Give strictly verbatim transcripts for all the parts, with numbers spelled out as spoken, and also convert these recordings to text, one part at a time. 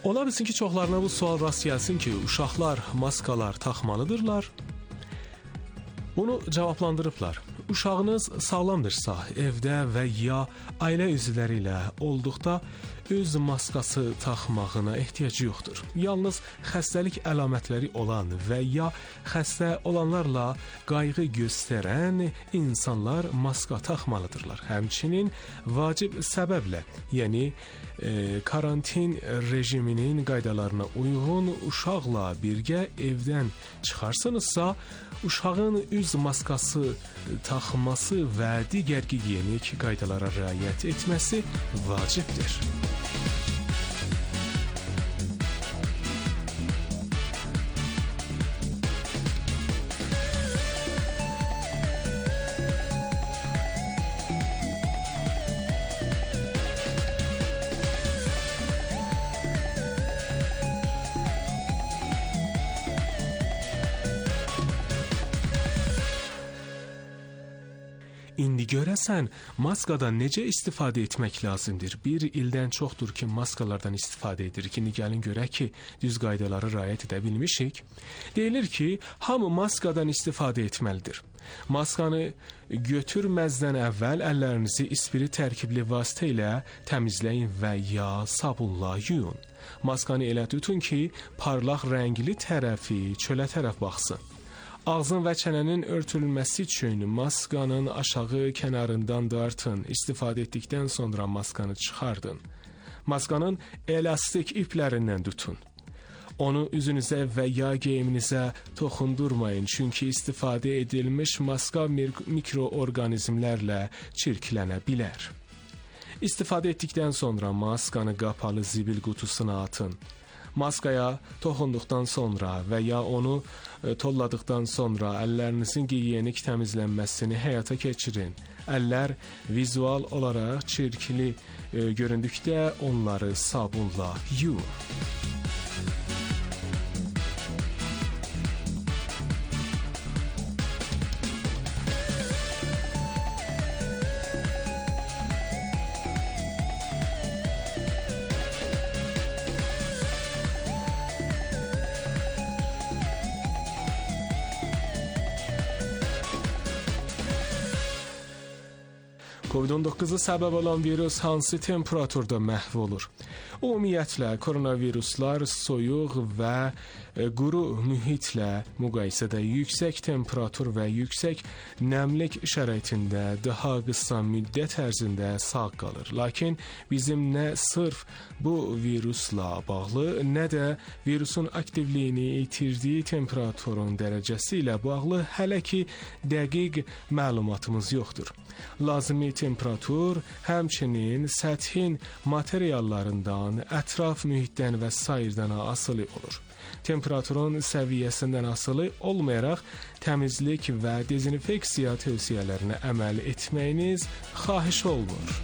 Ola bilsin ki, çoxlarına bu sual rast gəlsin ki, uşaqlar maskalar taxmalıdırlar. Bunu cavablandırıblar. Uşağınız sağlamdırsa, evdə və ya ailə üzvləri ilə olduqda öz maskası taxmağına ehtiyacı yoxdur. Yalnız xəstəlik əlamətləri olan və ya xəstə olanlarla qayğı göstərən insanlar maska taxmalıdırlar. Həmçinin vacib səbəblə, yəni e, karantin rejiminin qaydalarına uyğun uşaqla birgə evdən çıxarsınızsa, uşağın üz maskası taxması və digər gigiyenik qaydalara riayət etməsi vacibdir. İndi görəsən, maskadan necə istifadə etmək lazımdır? Bir ildən çoxdur ki, maskalardan istifadə edirik. İndi gəlin görək ki, düz qaydalara riayət edə bilmişik. Deyilir ki, hamı maskadan istifadə etməlidir. Maskanı götürməzdən əvvəl əllərinizi ispiri tərkibli vasitə ilə təmizləyin və ya sabunla yuyun. Maskanı elə tutun ki, parlaq rəngli tərəfi çölə tərəf baxsın. Ağzın və çənənin örtülməsi üçün maskanın aşağı kənarından dartın. İstifadə etdikdən sonra maskanı çıxardın. Maskanın elastik iplərindən tutun. Onu üzünüzə və ya geyiminizə toxundurmayın, çünki istifadə edilmiş maska mikroorqanizmlərlə çirklənə bilər. İstifadə etdikdən sonra maskanı qapalı zibil qutusuna atın. Maskaya toxunduqdan sonra və ya onu e, tolladıqdan sonra əllərinizin gigiyenik təmizlənməsini həyata keçirin. Əllər vizual olaraq çirkli e, göründükdə onları sabunla yuyun. kovid on doqquza səbəb olan virus hansı temperaturda məhv olur? Ümumiyyətlə, koronaviruslar soyuq və e, quru mühitlə müqayisədə yüksək temperatur və yüksək nəmlik şəraitində daha qısa müddət ərzində sağ qalır. Lakin bizim nə sırf bu virusla bağlı, nə də virusun aktivliyini itirdiyi temperaturun dərəcəsi ilə bağlı hələ ki dəqiq məlumatımız yoxdur. Lazımi temperatur həmçinin səthin materiallarından, ətraf mühitdən və sairdən asılı olur. Temperaturun səviyyəsindən asılı olmayaraq təmizlik və dezinfeksiya tövsiyələrinə əməl etməyiniz xahiş olunur.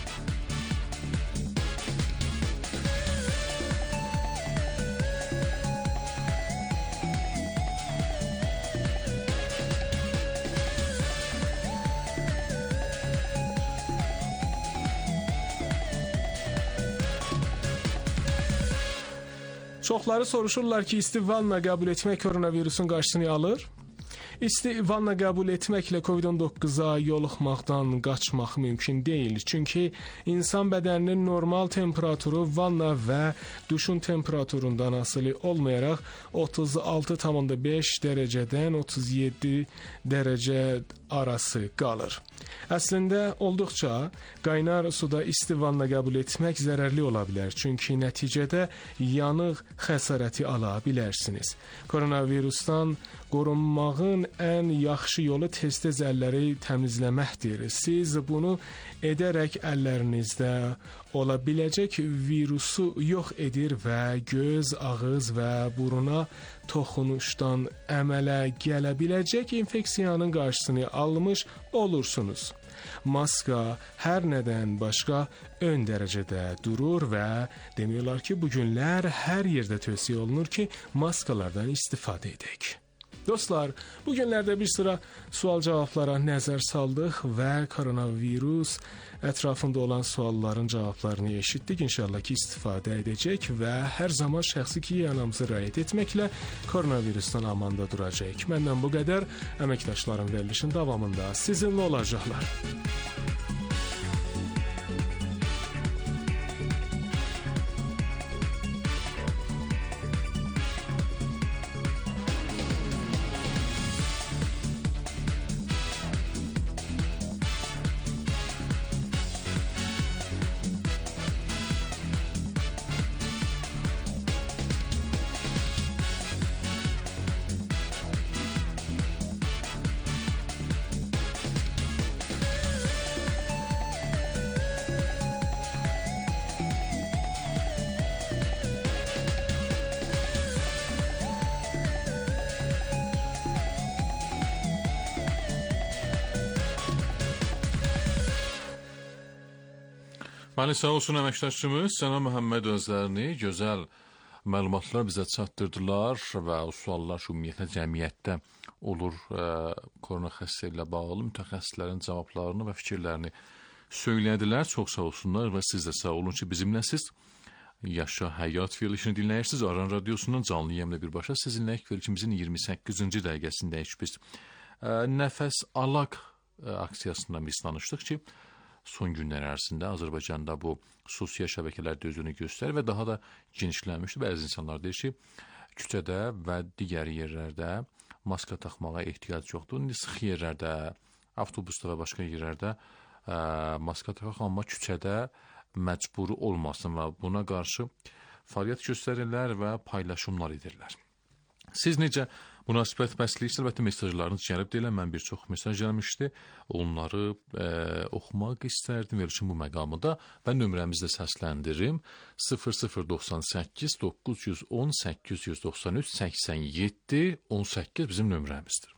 Çoxları soruşurlar ki, isti vanna qəbul etmək koronavirusun qarşısını alır? İsti vanna qəbul etməklə kovid on doqquza yoluxmaqdan qaçmaq mümkün deyil. Çünki insan bədəninin normal temperaturu vanna və duşun temperaturundan asılı olmayaraq otuz altı tam beş dərəcədən otuz yeddi dərəcə arası qalır. Əslində olduqca qaynar suda isti vanna qəbul etmək zərərli ola bilər. Çünki nəticədə yanıq xəsarəti ala bilərsiniz. Koronavirusdan qorunmağın ən yaxşı yolu tez-tez əlləri təmizləməkdir. Siz bunu edərək əllərinizdə ola biləcək virusu yox edir və göz, ağız və buruna toxunuşdan əmələ gələ biləcək infeksiyanın qarşısını almış olursunuz. Maska hər nədən başqa ön dərəcədə durur və demək olar ki, bu günlər hər yerdə tövsiyə olunur ki, maskalardan istifadə edək. Dostlar, bu günlərdə bir sıra sual-cavablara nəzər saldıq və koronavirus ətrafında olan sualların cavablarını eşitdik. İnşallah ki, istifadə edəcək və hər zaman şəxsi gigiyenamızı riayət etməklə koronavirusdan amanda duracaq. Məndən bu qədər. Əməkdaşlarım verilişin davamında sizinlə olacaqlar. Məni sağ olsun əməkdaşımız Sənan Məhəmməd özlərini gözəl məlumatlar bizə çatdırdılar və o suallar ümumiyyətlə cəmiyyətdə olur ə, korona xəstəliyi ilə bağlı mütəxəssislərin cavablarını və fikirlərini söylədilər. Çox sağ olsunlar və siz də sağ olun ki, bizimləsiz. Yaşa Həyat verilişini dinləyirsiniz. Aran Radiosundan canlı yayımla birbaşa sizinlə verilişimizin iyirmi səkkizinci dəqiqəsindəyik biz. Ə, Nəfəs alaq ə, aksiyasından biz danışdıq ki, son günlər ərzində Azərbaycanda bu sosial şəbəkələrdə özünü göstərir və daha da genişlənmişdir. Bəzi insanlar deyir ki, küçədə və digər yerlərdə maska taxmağa ehtiyac yoxdur. İndi sıx yerlərdə, avtobusda və başqa yerlərdə ə, maska taxmaq, amma küçədə məcburi olmasın və buna qarşı fəaliyyət göstərirlər və paylaşımlar edirlər. Siz necə münasibət bəsləyirsə, əlbəttə mesajlarınız gəlib deyilən, mən bir çox mesaj gəlmişdi. Onları e, oxumaq istərdim verilişin bu məqamında və nömrəmizdə səsləndirim. sıfır sıfır doxsan səkkiz doqquz yüz on səkkiz yüz doxsan üç səksən yeddi on səkkiz bizim nömrəmizdir.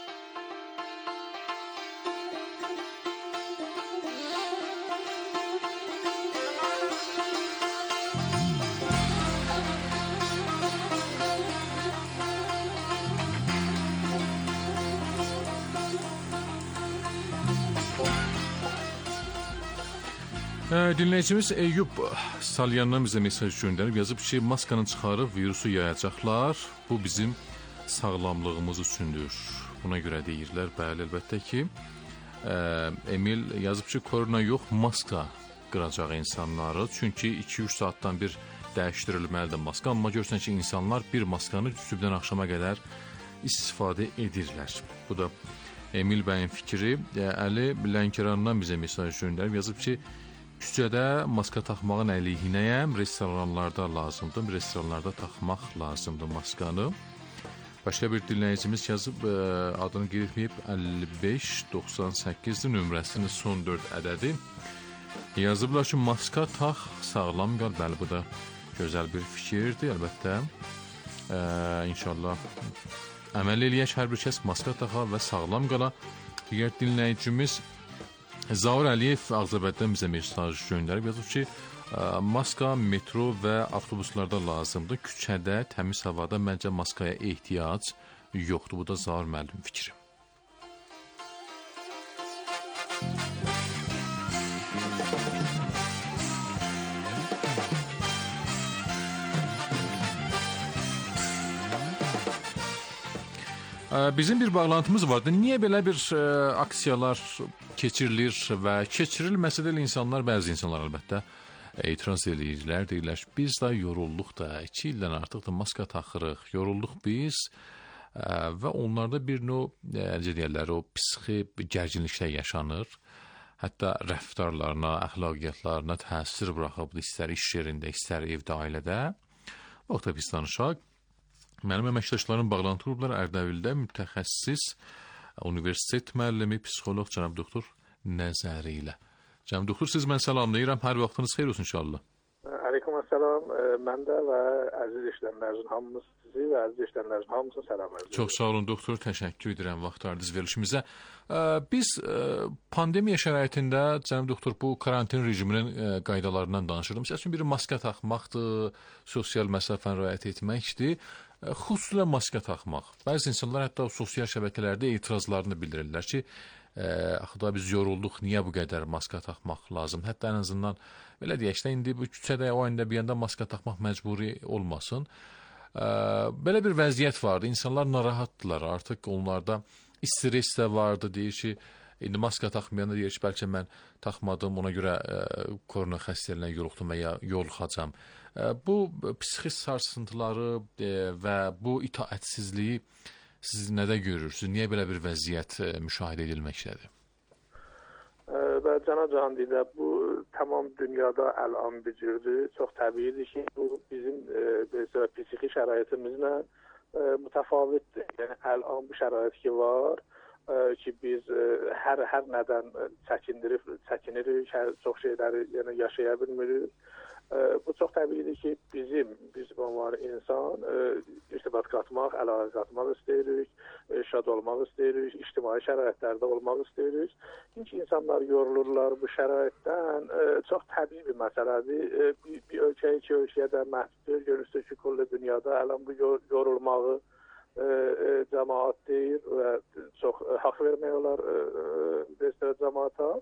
Dinləyicimiz Eyüp Salyandan bizə mesaj göndərib, yazıb ki, maskanı çıxarıb virusu yayacaqlar, bu bizim sağlamlığımız üçündür. Buna görə deyirlər, bəli, əlbəttə ki, Emil yazıb ki, korona yox, maska qıracaq insanları, çünki iki üç saatdan bir dəyişdirilməlidir maska, amma görürsən ki, insanlar bir maskanı sübdən axşama qədər istifadə edirlər. Bu da Emil bəyin fikri. Əli Lənkərandan bizə mesaj göndərib, yazıb ki, küçədə maska taxmağın əleyhinəyəm, restoranlarda lazımdır, restoranlarda taxmaq lazımdır maskanı. Başqa bir dinləyicimiz yazıb, adını qeyd etməyib, əlli beş doxsan səkkizdir, nömrəsinin son dörd ədədi. Yazıblar ki, maska tax, sağlam qal, bəli, bu da gözəl bir fikirdir, əlbəttə. Ə, inşallah əməl eləyək, hər bir kəs maska taxa və sağlam qala. Digər dinləyicimiz Zaur Əliyev Ağzabəddən bizə mesaj göndərib, yazıb ki, maska metro və avtobuslarda lazımdır. Küçədə, təmiz havada məncə maskaya ehtiyac yoxdur. Bu da Zaur müəllim fikri. Bizim bir bağlantımız vardı. Niyə belə bir ə, aksiyalar keçirilir və keçirilməsə də insanlar, bəzi insanlar əlbəttə etiraz edirlər, deyirlər ki, biz də yorulduq da, iki ildən artıq da maska taxırıq, yorulduq biz ə, və onlarda bir növ, necə deyirlər, o psixi gərginliklər yaşanır. Hətta rəftarlarına, əxlaqiyyatlarına təsir buraxıb, istər iş yerində, istər evdə, ailədə. Vaxtda biz danışaq. Mənim əməkdaşlarım bağlantı qruplar Ərdəbildə mütəxəssis universitet müəllimi, psixoloq cənab doktor Nəzəri ilə. Cənab doktor, siz mən salamlayıram. Hər vaxtınız xeyir olsun inşallah. Aleyküm əssalam. Mən də və əziz işləyənlərin hamımız sizi və əziz işləyənlərin hamısını səlam edirəm. Çox sağ olun doktor, təşəkkür edirəm vaxt ayırdınız verilişimizə. Biz pandemiya şəraitində cənab doktor bu karantin rejiminin qaydalarından danışırdım. Məsələn, bir maska taxmaqdır, sosial məsafəni riayət etməkdir. Xüsusilə maska taxmaq. Bəzi insanlar hətta sosial şəbəkələrdə etirazlarını bildirirlər ki, axı da biz yorulduq, niyə bu qədər maska taxmaq lazım? Hətta ən azından belə deyək də, indi bu küçədə o anda bir yanda maska taxmaq məcburi olmasın. Belə bir vəziyyət vardı. İnsanlar narahatdılar. Artıq onlarda stress də vardı. Deyir ki, indi maska taxmayanda deyir ki, bəlkə mən taxmadım, ona görə korona xəstəliyinə yoluxdum və ya yoluxacam. Bu psixi sarsıntıları və bu itaətsizliyi siz nədə görürsünüz? Niyə belə bir vəziyyət müşahidə edilməkdədir? Və Cənab Cahandidə, bu tamam dünyada əlan bir cürdür. Çox təbiidir ki, bu bizim e, psixi şəraitimizlə e, mütəfavitdir. Yəni əlan bu şərait ki var e, ki biz e, hər hər nədən çəkindirib, çəkinirik, hər, çox şeyləri yəni yaşaya bilmirik. E, bu çox təbiidir ki, bizim biz var insan e, irtibat qatmaq, əlaqə qatmaq istəyirik, e, şad olmaq istəyirik, ictimai şəraitlərdə olmaq istəyirik. Çünki insanlar yorulurlar bu şəraitdən. E, çox təbii bir məsələdir. E, bir, bir ölkəyə iki ölkəyə də məhdud görürsünüz ki, kulli dünyada ələn bu yorulmağı e, e, cəmaat deyir və çox e, haqq vermək olar e, e, cəmaata.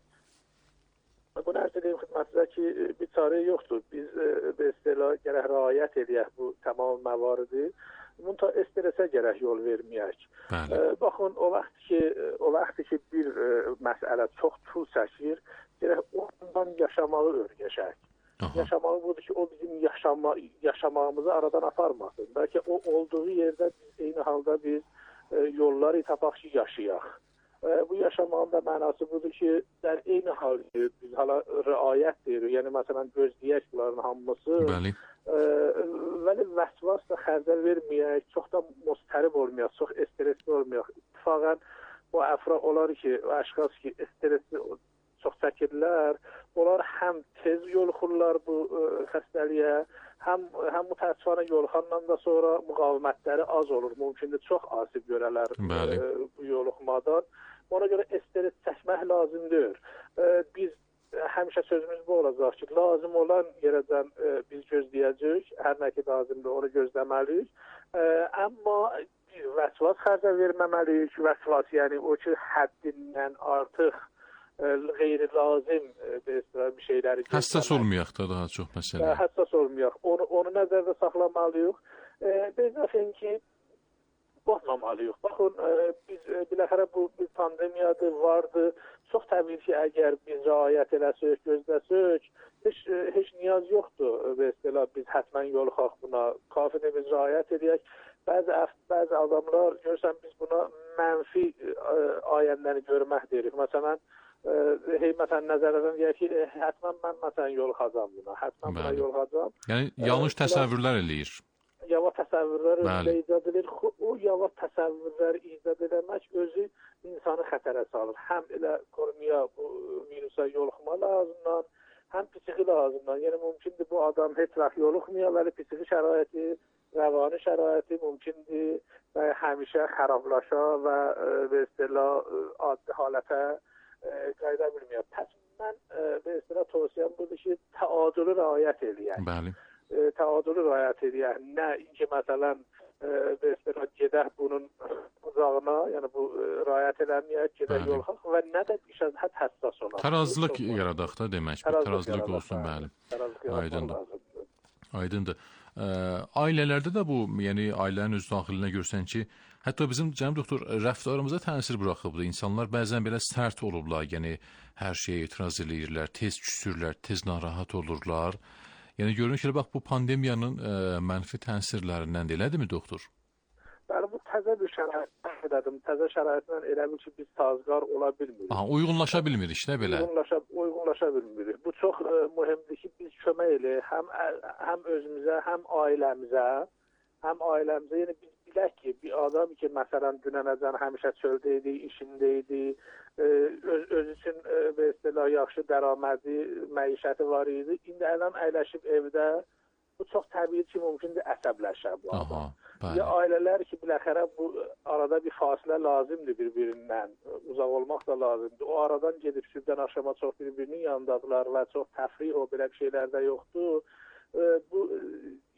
Bunu ərz edeyim xidmətinizə ki, bir çarə yoxdur. Biz e, istilah gərək riayət edək bu tamam məvaridi. Bunun stressə gərək yol verməyək. E, baxın, o vaxt ki, o vaxt ki bir e, məsələ çox tul çəkir, gərək ondan yaşamağı öyrəşək. Yaşamağı budur ki, o bizim yaşama, yaşamağımızı aradan aparmasın. Bəlkə o olduğu yerdə biz eyni halda biz e, yolları tapaq ki, yaşayaq. Bu yaşamağın da mənası budur ki, dən eyni hal biz hala riayət deyirik. Yəni, məsələn, gözləyək bunların hamısı. Bəli. E, vəli vəsvas da xərcə verməyək, çox da müstərib olmayaq, çox stresli olmayaq. İttifaqən o əfra olar ki, o əşxas ki, stresli çox çəkirlər, onlar həm tez yoluxurlar bu e, xəstəliyə, həm, həm mütəəssifانə yoluxandan da sonra müqavimətləri az olur. Mümkündür, çox asib görələr e, bu yoluxmadan. Ona görə stres çəkmək lazımdır. E, biz həmişə sözümüz bu olacaq ki, lazım olan yerədən e, biz gözləyəcəyik, hər nə ki lazımdır, onu gözləməliyik. E, amma vəsvas xərcə verməməliyik. Vəsvas, yəni o ki, həddindən artıq e, qeyri-lazım e, bir şeyləri gözləməliyik. Həssas olmayaq da daha çox məsələ. E, həssas olmayaq. Onu, onu nəzərdə saxlamalıyıq. E, biz nəfin ki, qorxmamalıyıq. Baxın, e, biz e, biləxərə bu bir pandemiyadır, vardı. Çox təbii ki, əgər biz riayət eləsək, gözləsək, heç, e, heç niyaz yoxdur. Mesela biz hətmən yoluxaq buna. Kafidir biz riayət edək. Bəzi, bəzi adamlar, görürsən, biz buna mənfi e, ayənləri görmək deyirik. Məsələn, e, hey, məsələn, nəzərdən deyək ki, e, hətmən mən məsələn yoluxacam buna. Hətmən buna yoluxacam. Yəni, yanlış e, təsəvvürlər eləyir. Yava təsəvvürlər icad edilir. O yava təsəvvürləri icad eləmək özü insanı xətərə salır. Həm elə koronaya bu virusa yoluxma lazımdan, həm psixi lazımdan. Yəni mümkündür bu adam heç vaxt yoluxmaya, bəli psixi şəraiti, rəvani şəraiti mümkündür və həmişə xarablaşa və və istilah adi halətə qayıda bilməyər. Pəs mən və istilah tövsiyəm budur ki, təadülü riayət edək. Bəli. Təadülü riayət edək. Nə ki, məsələn, e, gedək bunun uzağına, yəni bu riayət eləməyək, gedək yolxaq və nə də işəzhət həssas olaq. Tərazlıq yaradaq da demək, bir tərazlıq olsun, bəli. Aydındır. Aydındır. Ə, ailələrdə də bu, yəni ailənin öz daxilinə görsən ki, hətta bizim cənab doktor rəftarımıza təsir buraxıbdır. İnsanlar bəzən belə sərt olublar, yəni hər şeyə etiraz edirlər, tez küsürlər, tez narahat olurlar. Yəni görünür ki, bax bu pandemiyanın ə, mənfi təsirlərindən də elədirmi doktor? Bəli, bu təzə bir şərait dedim. Təzə şəraitlə elə bil ki, biz sazgar ola bilmirik. Aha, uyğunlaşa bilmirik, nə belə? Uyğunlaşa, uyğunlaşa bilmirik. Bu çox ə, mühümdür ki, biz kömək eləyək həm həm özümüzə, həm ailəmizə, həm ailəmizə. Yəni biz bilək ki, bir adam ki, məsələn, dünənəcən həmişə çöldə idi, işində idi, öz, öz üçün və istilah yaxşı dərəmədi, məişəti var idi. İndi əlan əyləşib evdə, bu çox təbii ki, mümkündür əsəbləşə bu adam. Ya ailələr ki, biləxərə bu arada bir fasilə lazımdır bir-birindən, uzaq olmaq da lazımdır. O aradan gedib sübdən axşama çox bir-birinin yanındadılar və çox təfrih o belə bir şeylər də yoxdur. Bu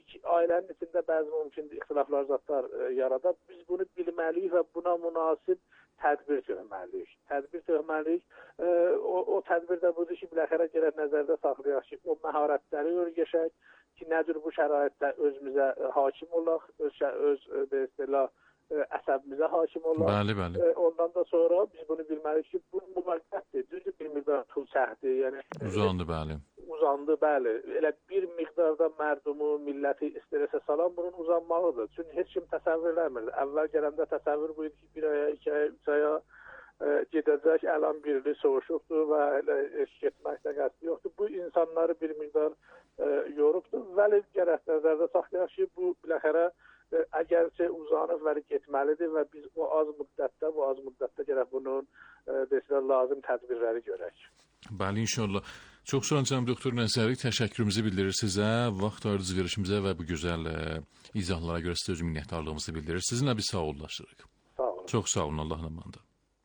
ailənin içində bəzi mümkün ixtilaflar zatlar e, yarada. Biz bunu bilməliyik və buna münasib tədbir görməliyik. Tədbir görməliyik. E, o, o tədbir də budur ki, biləxərə gələk nəzərdə saxlayaq ki, o məharətləri öyrəşək ki, nədir bu şəraitdə özümüzə e, hakim olaq, öz, öz e, bir istilah e, əsəbimizə hakim olaq. Bəli, bəli. E, ondan da sonra biz bunu bilməliyik ki, bu müvəqqətdir. Düzdür, bir miqdar pul çəkdi. Yəni, uzandı, bəli. Uzandı, bəli. Elə bir miqdarda mərdumu, milləti stressə salan bunun uzanmağıdır. Çünki heç kim təsəvvür eləmirdi. Əvvəl gələndə təsəvvür bu idi ki, bir aya, iki aya, üç aya e, gedəcək, əlan birli soğuşubdur və elə eş getməkdə qəsdi yoxdur. Bu insanları bir miqdar e, yorubdur. Vəli gərək nəzərdə saxlayaq ki, bu biləxərə e, əgərcə uzanıb və getməlidir və biz o az müddətdə, bu az müddətdə gərək bunun e, desinə, lazım tədbirləri görək. Bəli, inşallah. Çox sağ olun cənab doktor Nəzəri, təşəkkürümüzü bildirir sizə, vaxt ayırdınız verişimizə və bu gözəl e, izahlara görə sizə öz minnətdarlığımızı bildirir. Sizinlə biz sağollaşırıq. Sağ olun. Çox sağ olun, Allahın amanında.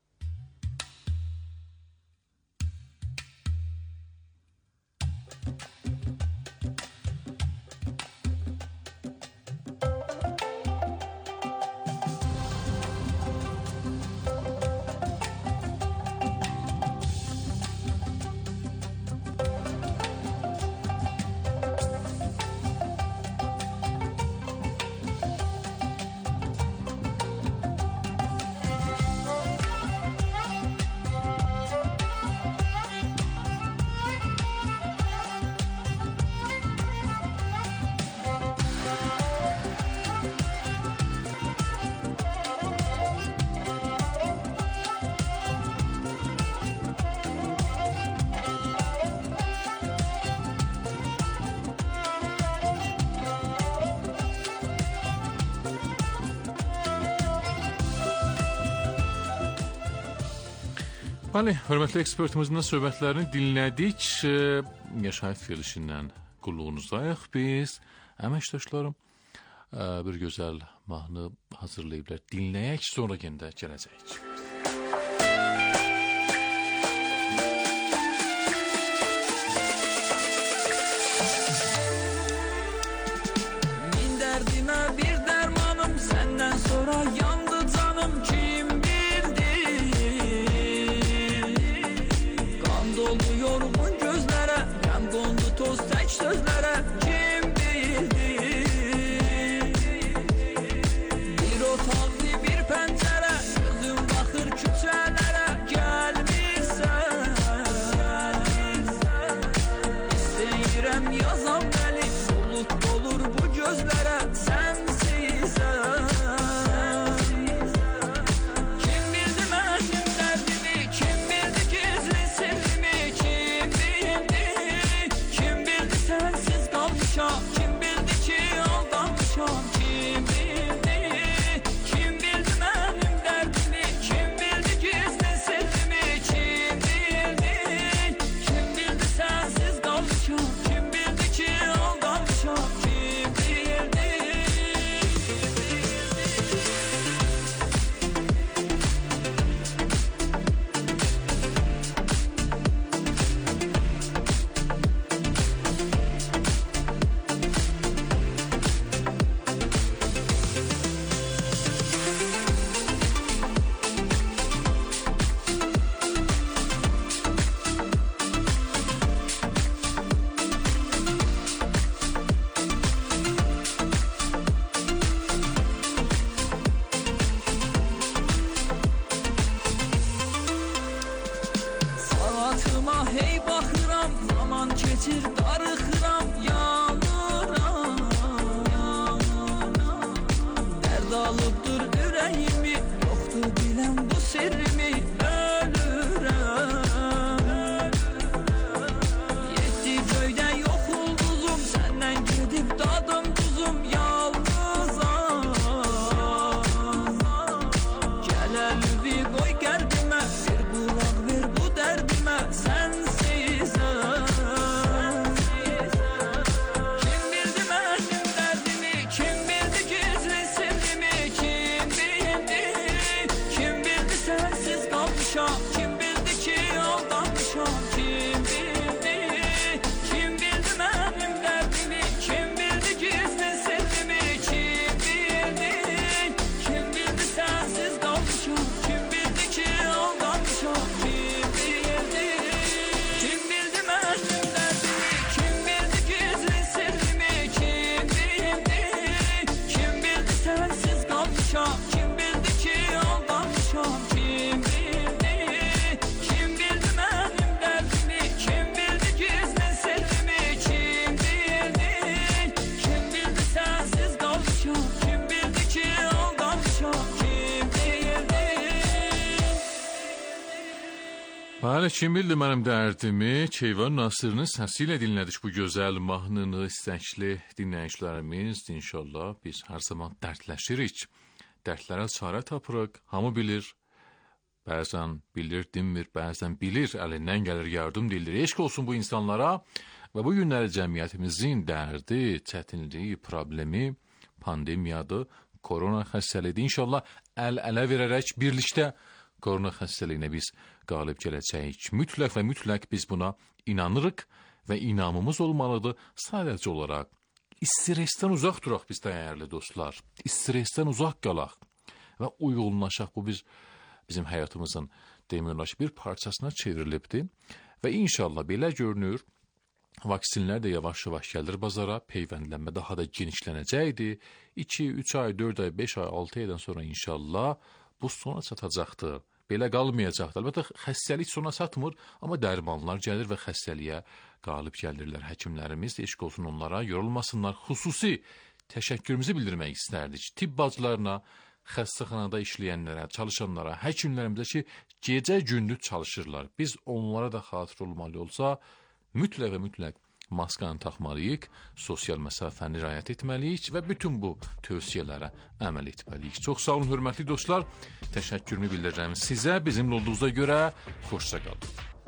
Bəli, hörmətli ekspertimizin söhbətlərini dinlədik. Yaşayət verilişindən qulluğunuzdayıq biz. Əməkdaşlarım bir gözəl mahnı hazırlayıblar. Dinləyək, sonra gəndə gələcəyik. Min dərdimə bir dərmanım, səndən sonra yandı canım, kim bildi? Qan doldu yorğun gözlərə, qəm qondu toz tək sözlərə, kim bildi? Bir otaqlı bir pəncərə, gözüm baxır küçələrə, gəlmirsən, istəyirəm yazam bəli, solub dolur bu gözlərə, sənsizəm. Kim bildi mənim dərdimi, kim bildi gizli sirrimi, kim bildi, kim bildi sənsiz qalmışam, kim bildi ki aldanmışam, kim bildi, kim bildi mənim dərdimi, kim bildi gizli sirrimi, kim bildi, kim bildi sənsiz qalmışam, kim bildi ki aldanmışam, kim bildi. Saatıma hey baxıram, zaman keçir darıxıram, yanıram, dərd alıbdır ürəyimi, yoxdur bilən bu sirrimi, ölürəm. Yetdi göydə yox ulduzum, səndən gedib dadım duzum, yalnızam. Gəl əlvi qoy qəlbimə, bir qulaq ver bu dərdimə, sənsizəm. Bəli, kim bildi mənim dərdimi? Keyvan Nasırının səsi ilə dinlədik bu gözəl mahnını. İstəkli dinləyicilərimiz, inşallah biz hər zaman dərdləşirik. Dərdlərə çarə tapırıq, hamı bilir. Bəzən bilir, dinmir, bəzən bilir, əlindən gəlir, yardım deyilir. Eşq olsun bu insanlara və bu günləri cəmiyyətimizin dərdi, çətinliyi, problemi pandemiyadır, korona xəstəliyidir. İnşallah əl-ələ verərək birlikdə korona xəstəliyinə biz qalib gələcəyik. Mütləq və mütləq biz buna inanırıq və inamımız olmalıdır. Sadəcə olaraq stressdən uzaq duraq biz dəyərli dostlar. Stressdən uzaq qalaq və uyğunlaşaq. Bu biz bizim həyatımızın demək olar ki, bir parçasına çevrilibdir və inşallah belə görünür. Vaksinlər də yavaş-yavaş gəlir bazara, peyvəndlənmə daha da genişlənəcəkdir. iki, üç ay, dörd ay, beş ay, altı aydan sonra inşallah bu sona çatacaqdır. Belə qalmayacaqdır. Əlbəttə, xəstəlik sona çatmır, amma dərmanlar gəlir və xəstəliyə qalib gəlirlər. Həkimlərimiz də eşq olsun onlara, yorulmasınlar. Xüsusi təşəkkürümüzü bildirmək istərdik. Tibb bacılarına, xəstəxanada işləyənlərə, çalışanlara, həkimlərimizə ki, gecə-gündüz çalışırlar. Biz onlara da xatir olmalı olsa, mütləq və mütləq maskanı taxmalıyıq, sosial məsafəni riayət etməliyik və bütün bu tövsiyələrə əməl etməliyik. Çox sağ olun, hörmətli dostlar. Təşəkkürümü bildirirəm sizə. Bizimlə olduğunuza görə xoşça qalın.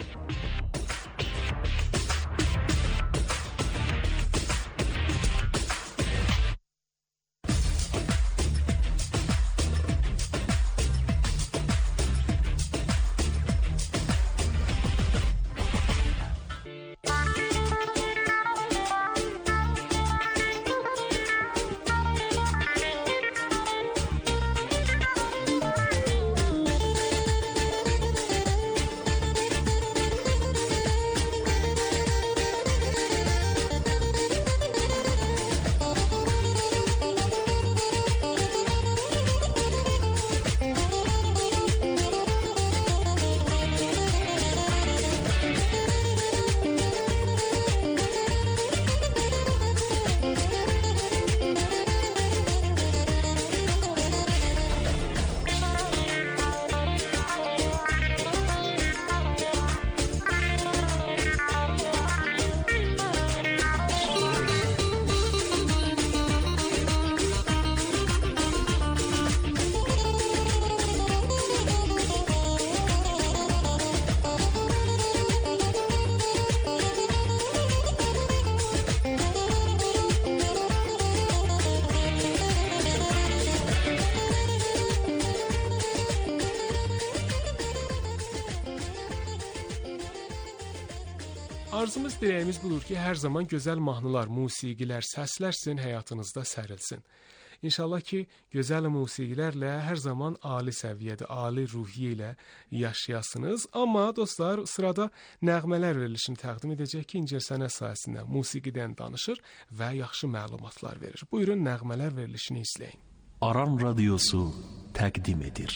Arzumuz, diləyimiz budur ki, hər zaman gözəl mahnılar, musiqilər, səslər sizin həyatınızda sərilsin. İnşallah ki, gözəl musiqilərlə hər zaman ali səviyyədə, ali ruhiyyə ilə yaşayasınız. Amma dostlar, sırada nəğmələr verilişini təqdim edəcək ki, incəsənət sahəsində musiqidən danışır və yaxşı məlumatlar verir. Buyurun, nəğmələr verilişini izləyin. Aran Radiosu təqdim edir.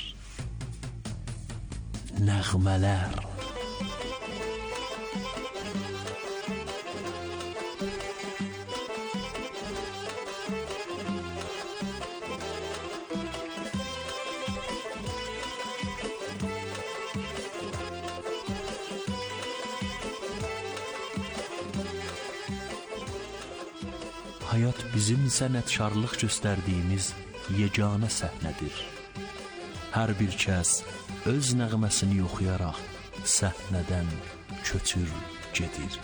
Nəğmələr. Hayat bizim sənətkarlıq göstərdiyimiz yeganə səhnədir. Hər bir kəs öz nəğməsini oxuyaraq səhnədən köçür gedir.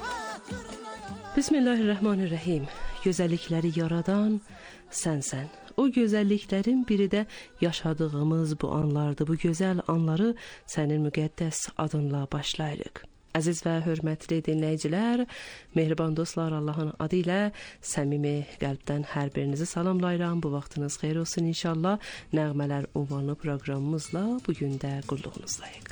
Bismillahirrahmanirrahim. Gözəllikləri yaradan sənsən. o gözəlliklərin biri də yaşadığımız bu anlardır. Bu gözəl anları sənin müqəddəs adınla başlayırıq. Əziz və hörmətli dinləyicilər, mehriban dostlar, Allahın adı ilə səmimi qəlbdən hər birinizi salamlayıram. Bu vaxtınız xeyir olsun inşallah. Nəğmələr ünvanlı proqramımızla bugün də qulluğunuzdayıq.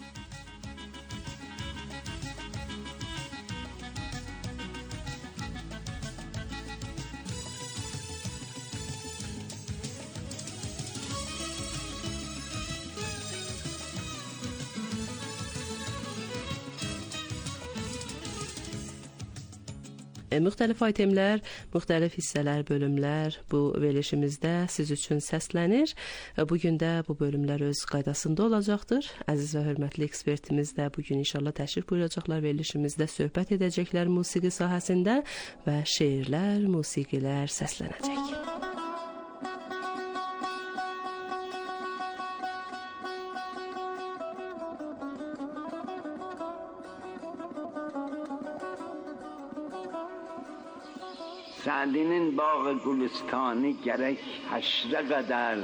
Müxtəlif itemlər, müxtəlif hissələr, bölümlər bu verilişimizdə siz üçün səslənir. Bugün də bu bölümlər öz qaydasında olacaqdır. Əziz və hörmətli ekspertimiz də bugün inşallah təşrif buyuracaqlar. Verilişimizdə söhbət edəcəklər musiqi sahəsində və şeirlər, musiqilər səslənəcək. Sa'dinin bağı gülistani gerek haşre kadar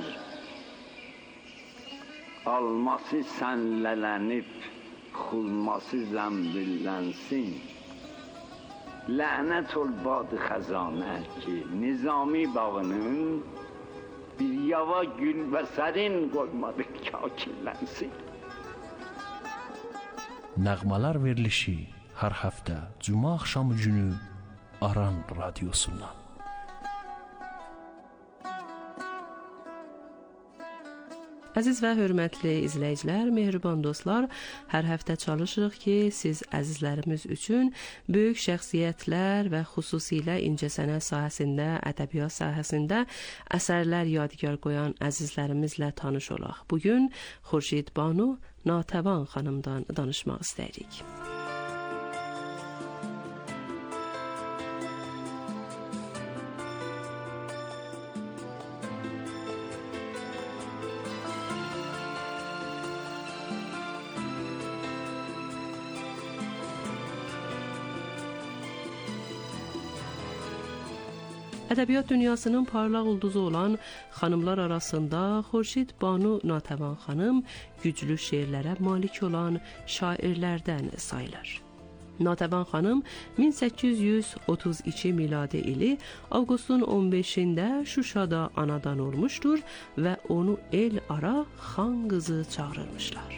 alması senlelenip xulması zembüllensin. Lanet ol bad xazane ki nizami bağının bir yava gül ve serin koymadı kakillensin. Nəğmələr verilişi hər həftə cuma axşamı günü Aran Radyosu'ndan. Əziz və hörmətli izləyicilər, mehriban dostlar, hər həftə çalışırıq ki, siz əzizlərimiz üçün böyük şəxsiyyətlər və xüsusilə incəsənət sahəsində, ədəbiyyat sahəsində əsərlər yadigar qoyan əzizlərimizlə tanış olaq. Bugün Xurşid Banu Natəvan xanımdan danışmaq istəyirik. Ədəbiyyat dünyasının parlaq ulduzu olan xanımlar arasında Xurşid Banu Natəvan xanım güclü şeirlərə malik olan şairlərdən sayılır. Natəvan xanım min səkkiz yüz otuz iki miladi ili avqustun on beşində Şuşada anadan olmuşdur və onu el ara xan qızı çağırırmışlar.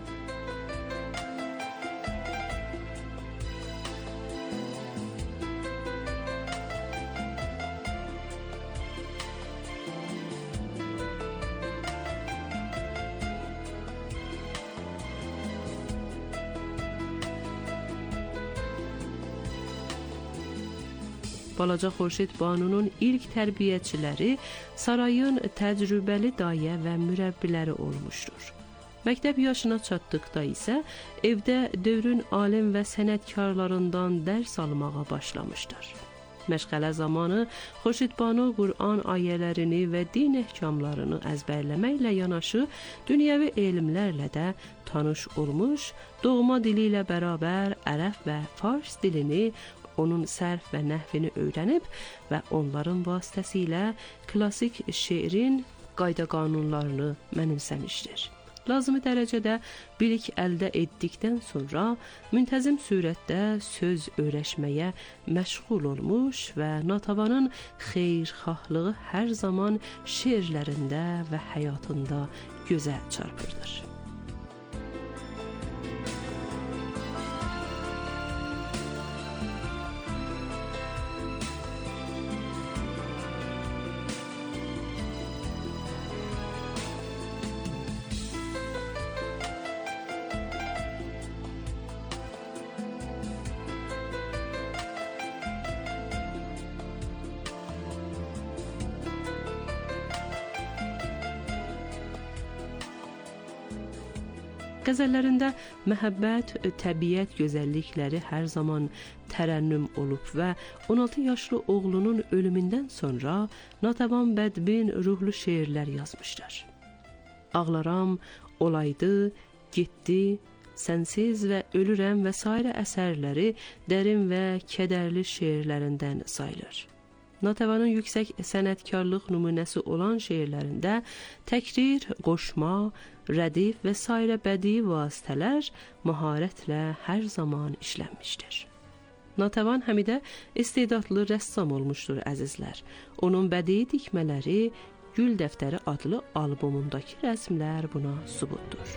Balaca Xurşid Banunun ilk tərbiyəçiləri sarayın təcrübəli dayə və mürəbbiləri olmuşdur. Məktəb yaşına çatdıqda isə evdə dövrün alim və sənətkarlarından dərs almağa başlamışdır. Məşğələ zamanı Xurşid Banu Qur'an ayələrini və din əhkamlarını əzbərləməklə yanaşı dünyəvi elmlərlə də tanış olmuş, doğma dili ilə bərabər ərəb və fars dilini, onun sərf və nəhvini öyrənib və onların vasitəsilə klassik şeirin qayda qanunlarını mənimsəmişdir. Lazımi dərəcədə bilik əldə etdikdən sonra müntəzim surətdə söz öyrəşməyə məşğul olmuş və Natəvanın xeyirxahlığı hər zaman şeirlərində və həyatında gözə çarpırdır. Qəzəllərində məhəbbət, təbiət gözəllikləri hər zaman tərənnüm olub və on altı yaşlı oğlunun ölümündən sonra Natəvan bədbin ruhlu şeirlər yazmışlar. Ağlaram, olaydı, getdi, sənsiz və ölürəm və sairə əsərləri dərin və kədərli şeirlərindən sayılır. Natəvanın yüksək sənətkarlıq nümunəsi olan şeirlərində təkrir, qoşma, rədif və sairə bədii vasitələr məharətlə hər zaman işlənmişdir. Natəvan həmidə istedadlı rəssam olmuşdur əzizlər. Onun bədii dikmələri Gül Dəftəri adlı albomundakı rəsmlər buna sübutdur.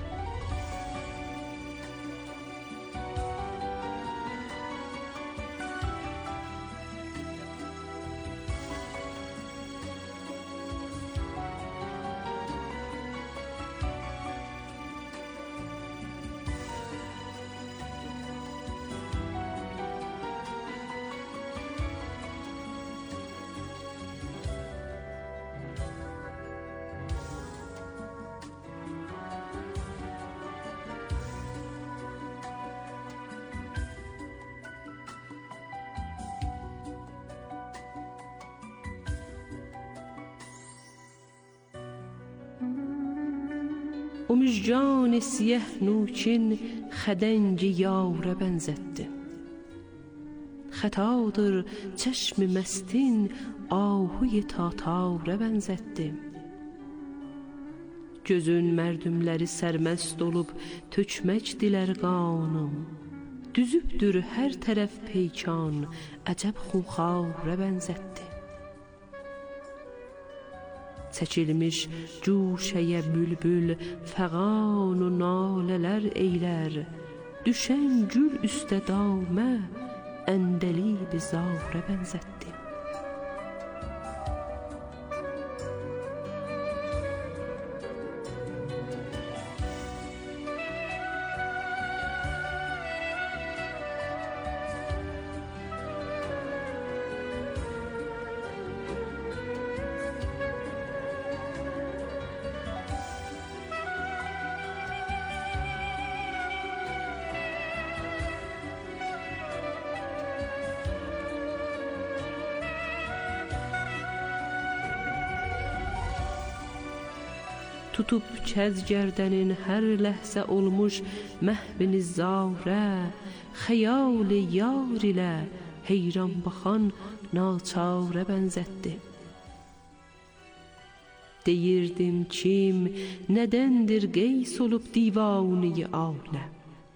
O müjgan siyah nuçin xədengi yara bənzətdim. Xətadır çeşmi məstin ahuy tatara bənzətdim. Gözün mərdümləri sərməst olub tökmək dilər qanım. Düzübdür hər tərəf peykan əcəb xunxara bənzətdim. Çəkilmiş cuşəyə bülbül fəğan و nalələr eylər. Düşən gül üstə damə əndəlib zara bənzətdim. Tutub kəz gərdənin hər ləhzə olmuş məhvini zarə, xəyal-i yar ilə heyran baxan naçarə bənzətdim. Deyirdim kim, nədəndir qeys olub divanı-i aləm.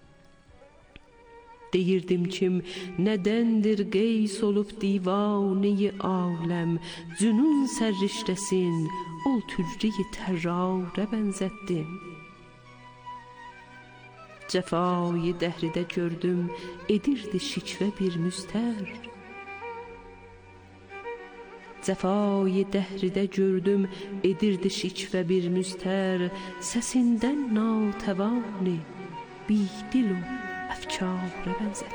Deyirdim kim, nədəndir qeys olub divanı-i aləm. Cünun sərrişləsin, ol tücri-i tərrarə bənzətdim. Cəfayı dəhridə gördüm, edirdi şikvə bir müstər. Cəfayı dəhridə gördüm, edirdi şikvə bir müstər. Səsindən natəvani, bidil o əfkara bənzətdim.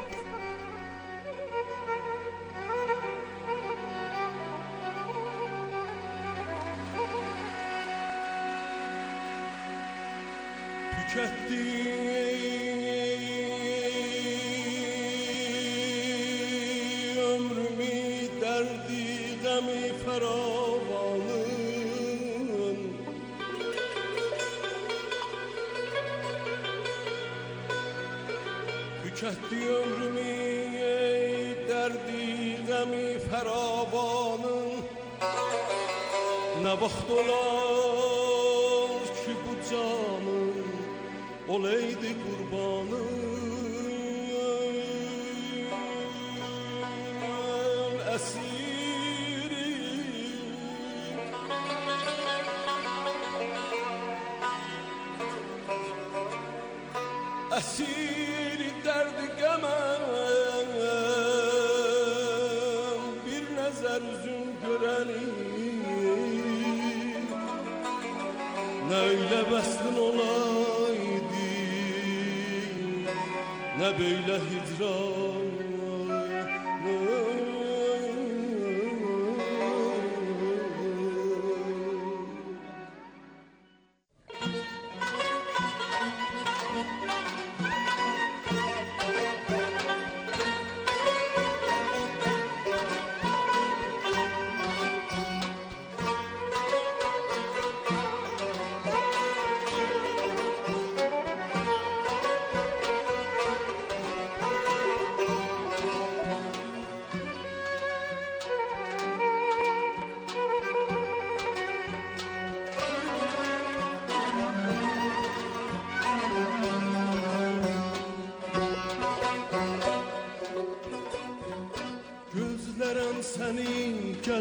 Ömrümü derdi gemi feravanın. Tüketti ömrümü derdi gemi feravanın. Ne vaxt olar ki bu canım olaydı kurbanım. Esirim esir derdi qəməm. Bir nəzər üzün görənim, nə öyle bəslin olaydı, nə böyle hicran.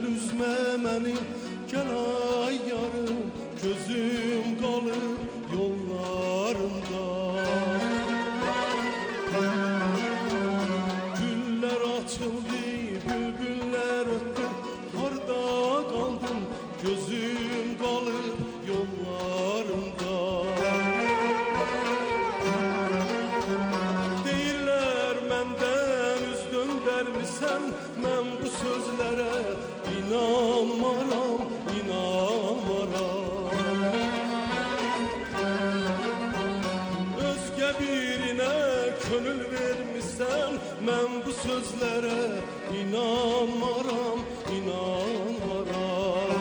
üzmə məni, gəl ay yarım, gözüm qalır yollarında. Güller açıldı, bülbüller öttü, harda qaldım, gözüm qalır yollarında. Deyirlər məndən üz döndərmisən, mən bu sözlərə inanmaram, inanmaram. Özgə birinə könül vermisən, mən bu sözlərə inanmaram, inanmaram.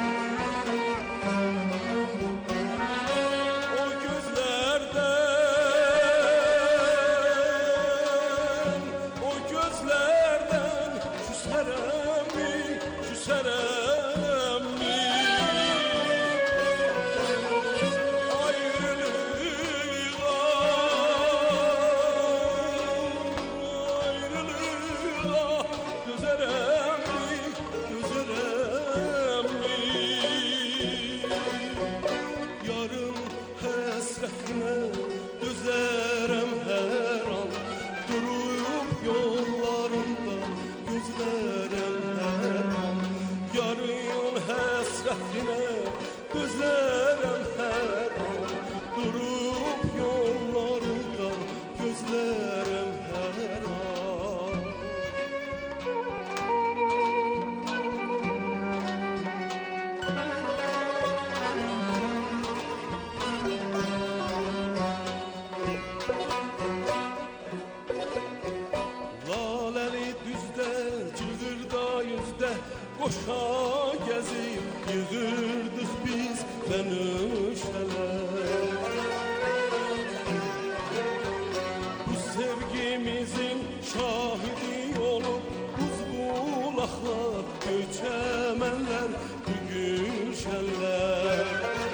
O gözlərdən, o gözlərdən küsərəmmi, küsərəmmi. Ayrılığa, ayrılığa dözərəmmi, dözərəmmi. Yarım həsrətinə dözərəm hər an, durub yollarında gözlərəm hər an. Yarım həsrətinə dözərəm hər an, durub yollarında gözlərəm hər an. Laləli düzdə, cığırda yüzdə, qoşa gəzib yığırdıq biz bənövşələr. Bu sevgimizin şahidi olub buz bulaqlar, göçəmənlər, bu gülşənlər.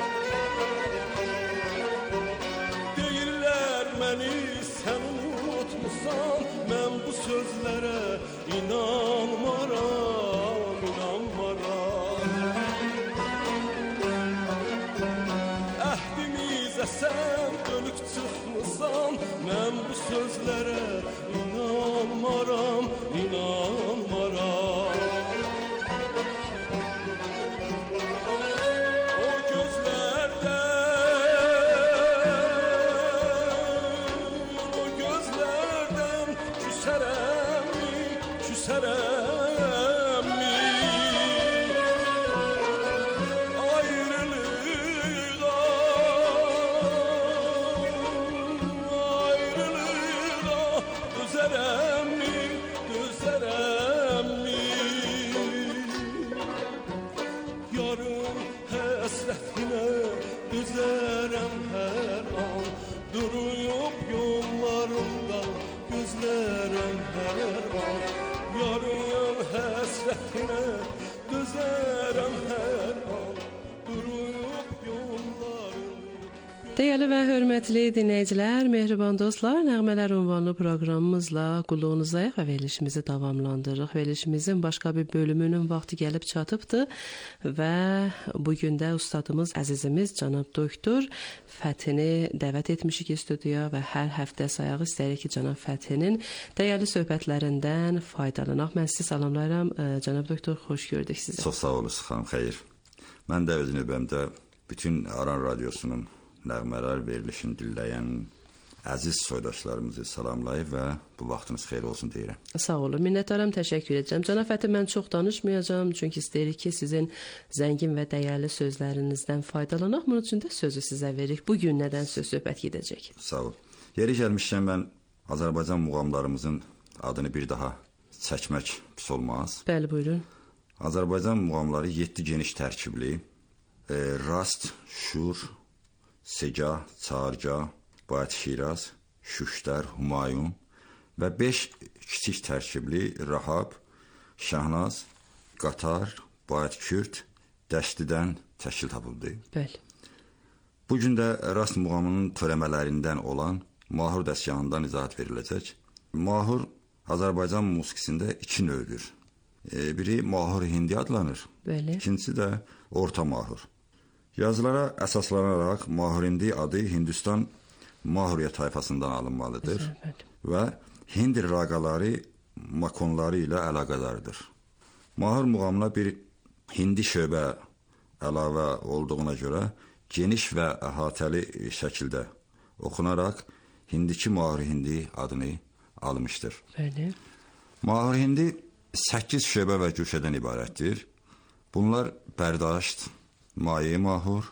Deyirlər məni sən unutmusan, mən bu sözlərə inanmaram, inanmaram. Əhdimizə sən dönük çıxmısan, mən bu sözlərə inanmaram, inanmaram. O gözlərdən, o gözlərdən küsərəmmi, küsərəmmi. Ayrılığa, ayrılığa dözərəmmi, dözərəmmi. Yarım həsrətinə dözərəm hər an, duruyub yollarında gözlərəm hər an. Yarım həsrətinə dözərəm hər an, duruyub yollarında. Dəyərli və hörmətli dinləyicilər, mehriban dostlar, Nəğmələr ünvanlı proqramımızla qulluğunuzdayıq və verilişimizi davamlandırırıq. Verilişimizin başqa bir bölümünün vaxtı gəlib çatıbdır və bugün də ustadımız, əzizimiz cənab doktor Fəthini dəvət etmişik studiyaya və hər həftə sayağı istəyirik ki, cənab Fəthinin dəyərli söhbətlərindən faydalanaq. Mən sizi salamlayıram, cənab doktor, xoş gördük sizi. Çox sağ olun, xanım, xeyir. Mən də öz növbəmdə bütün Aran Radiosunun nəğmələr verilişini dinləyən əziz soydaşlarımızı salamlayıb və bu vaxtınız xeyir olsun deyirəm. Sağ olun, minnətdaram, təşəkkür edəcəm. Cənab Fəthi, mən çox danışmayacağım, çünki istəyirik ki, sizin zəngin və dəyərli sözlərinizdən faydalanaq. Bunun üçün də sözü sizə veririk. Bugün nədən söz söhbət gedəcək? Sağ ol. Yeri gəlmişkən mən Azərbaycan muğamlarımızın adını bir daha çəkmək pis olmaz. Bəli, buyurun. Azərbaycan muğamları yeddi geniş tərkibli, e, rast, şur, segah, çargah, Bayat Şiraz, Şuştər, Humayun və beş kiçik tərkibli Rahab, Şahnaz, Qatar, Bayat Kürd, Dəştidən təşkil tapıldı. Bəli. Bugün də rast muğamının törəmələrindən olan Mahur dəstgahından izahat veriləcək. Mahur Azərbaycan musiqisində iki növdür. e, biri mahur hindi adlanır. Bəli. İkincisi də orta mahur. Yazılara əsaslanaraq mahur hindi adı Hindistan Mahuriya tayfasından alınmalıdır və Hind raqaları makonları ilə əlaqədardır. Mahur muğamına bir hindi şöbə əlavə olduğuna görə geniş və əhatəli şəkildə oxunaraq Hindiki mahur hindi adını almışdır. Bəli. Mahur hindi səkkiz şöbə və güşədən ibarətdir. Bunlar Bərdaşt, Maye Mahur,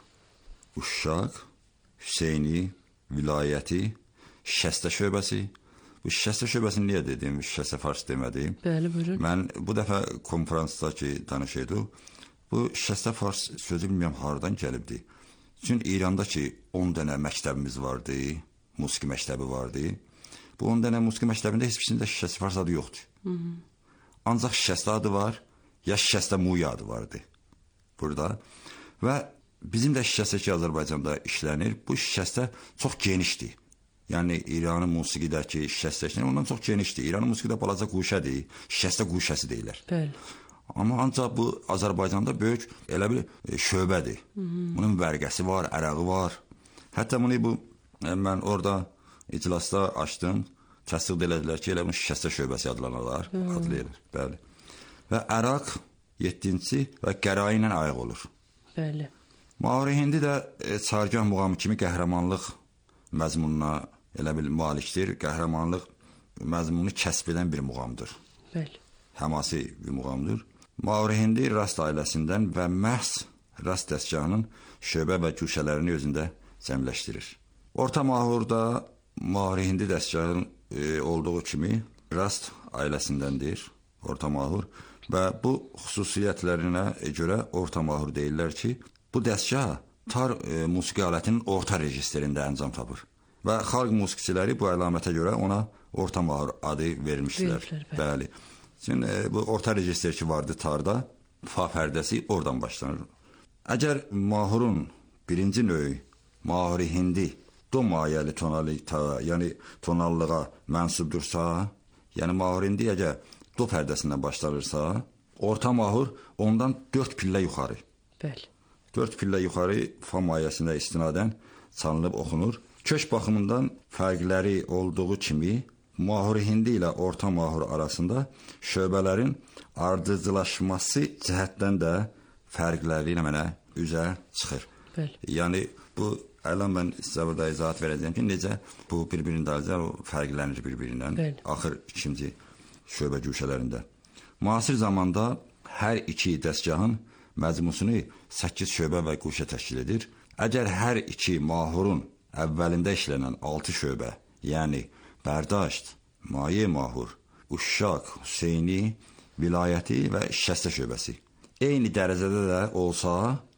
Uşşaq, Hüseyni, Vilayəti, Şəstə şöbəsi. Bu Şəstə şöbəsini niyə dedim, Şəstə fars demədim? Bəli, buyurun. Mən bu dəfə konferansda ki, danışıyordum, bu Şəstə fars sözü bilmirəm haradan gəlibdi. Çünki İranda ki, on dənə məktəbimiz vardı, musiqi məktəbi vardı. Bu on dənə musiqi məktəbində heç birisində Şəstə fars adı yoxdur. Hı -hı. Ancaq Şəstə adı var, ya Şəstə Muya adı vardı burada. Və bizim də şikəstə ki, Azərbaycanda işlənir. Bu şikəstə çox genişdir. Yəni, İranın musiqidəki şikəstə ondan çox genişdir. İranın musiqidə balaca quşədir, şikəstə quşəsi deyilər. Bəli. Amma ancaq bu Azərbaycanda böyük elə bir e, şöbədir. Hı -hı. Bunun vərqəsi var, ərəği var. Hətta bunu bu, e, mən orada iclasda açdım. Təsdiq elədilər ki, elə bunun şikəstə şöbəsi adlanırlar, adlayırlar. Bəli. Və əraq yeddinci və qərai ilə ayıq olur. Bəli. Mahur hindi də e, çargah muğamı kimi qəhrəmanlıq məzmununa elə bil malikdir. Qəhrəmanlıq məzmununu kəsb edən bir muğamdır. Bəli. Həmasi bir muğamdır. Mahur hindi rast ailəsindən və məhz rast dəstgahının şöbə və güşələrini özündə cəmləşdirir. Orta mahurda mahur hindi dəstgahının e, olduğu kimi rast ailəsindəndir. Orta mahur. Və bu xüsusiyyətlərinə görə orta mahur deyirlər ki, bu dəstgah tar e, musiqi alətinin orta registrində əncam tapır. Və xalq musiqiçiləri bu əlamətə görə ona orta mahur adı vermişlər. Vermişlər, bəli. Bəli. Çünki e, bu orta registr ki vardı tarda, fa pərdəsi oradan başlanır. Əgər mahurun birinci növü, mahuri hindi, do mayəli tonalita, yəni tonallığa mənsubdursa, yəni mahur hindi əgər do pərdəsindən başlanırsa, orta mahur ondan dörd pillə yuxarı. Bəli. Dörd pillə yuxarı fa mayəsində istinadən çalınıb oxunur. Köş baxımından fərqləri olduğu kimi, mahur hindi ilə orta mahur arasında şöbələrin ardıcılaşması cəhətdən də fərqləri ilə mənə üzə çıxır. Bəli. Yəni, bu, əlan mən sizə burada izahat verəcəyim ki, necə bu bir-birində fərqlənir bir-birindən. Bəli. Axır ikinci şöbə güşələrində. Müasir zamanda hər iki dəstgahın məzmusunu səkkiz şöbə və quşə təşkil edir. Əgər hər iki mahurun əvvəlində işlənən altı şöbə, yəni Bərdaşt, Maye Mahur, Uşşaq, Hüseyni, Vilayəti və Şəstə şöbəsi eyni dərəcədə də olsa,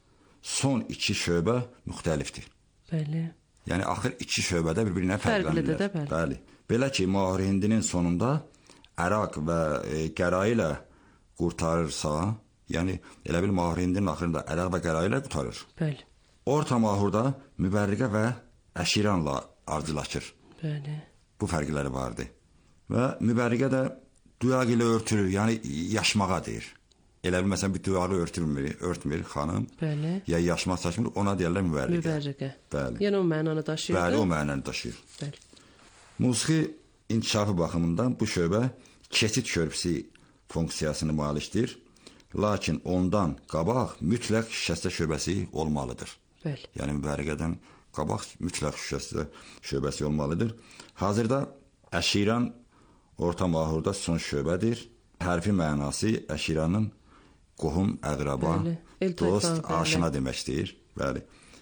son iki şöbə müxtəlifdir. Bəli. Yəni, axır iki şöbədə bir-birinə fərqlənirlər. Fərqlidir də, bəli. Bəli. Belə ki, mahur hindinin sonunda əraq və e, qərai ilə qurtarırsa, yəni elə bil mahur hindinin axırında əraq və qərai ilə qurtarır. Bəli. Orta mahurda mübərriqə və əşiranla ardılaşır. Bəli. Bu fərqləri vardır. Və mübərriqə də duyaq ilə örtülür, yəni yaşmağa deyir. Elə bil, məsələn, bir duyağı örtülmür, örtmür xanım. Bəli. Ya yaşmaq saçmır, ona deyərlər mübərriqə. Mübərriqə. Bəli. Yəni o mənanı daşıyır. Bəli, o mənanı daşıyır. Bəli. Musiqi inkişafı baxımından bu şöbə keçid körpüsü funksiyasını malikdir. Lakin ondan qabaq mütləq şikəstə şöbəsi olmalıdır. Bəli. Yəni mübərriqədən qabaq mütləq şikəstə şöbəsi olmalıdır. Hazırda əşiran orta mahurda son şöbədir. Hərfi mənası əşiranın qohum, əqraba, dost, aşina deməkdir. Bəli.